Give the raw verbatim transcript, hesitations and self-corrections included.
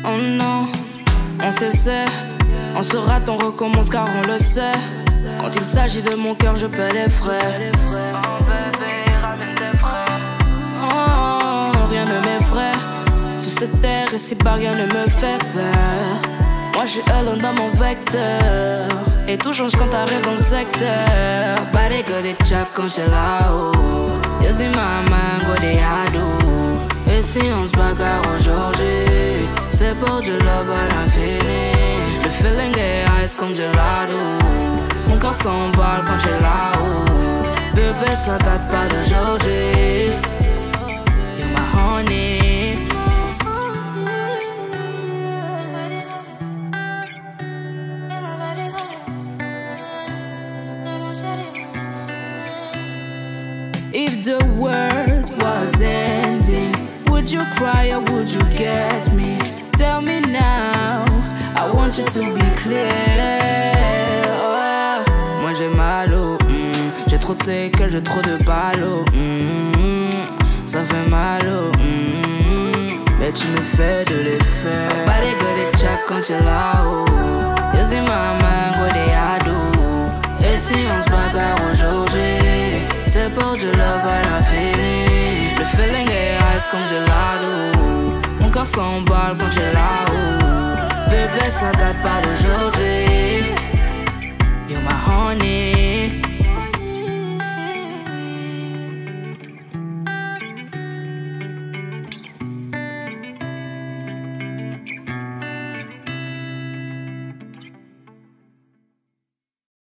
Oh non, on s'essaie, on se rate, on recommence car on le sait. Quand il s'agit de mon cœur, je paie les frais. Oh bébé, ramène tes frais. Oh, rien ne m'effraie. Sous cette terre et si bas, rien ne me fait peur. Moi je suis alone dans mon vecteur. Et tout change quand t'arrives dans le secteur. Body good et check quand j'suis là-haut. You see my mind, what they I do. Et si on se bagarre aujourd'hui, c'est pour du love à l'infini. Le feeling est ice comme gelato. Mon corps s'emballe quand j'suis là-haut. Bébé ça date pas d'aujourd'hui. You're my honey. If the world was ending, would you cry or would you get me? Tell me now, I want you to be clear. Oh, moi j'ai mal au, mm, j'ai trop de séquelles, j'ai trop de ballots. Mm, ça fait mal au, mm, mais tu me fais de l'effet. Body good et check quand t'es là-haut. You see my mind, what they I do. Et si on se bagarre aujourd'hui, c'est pour du love à l'infini. Le feeling est ice comme gelato. Mon corps s'emballe quand j'ai là-haut. Bébé ça date pas d'aujourd'hui. You're my honey.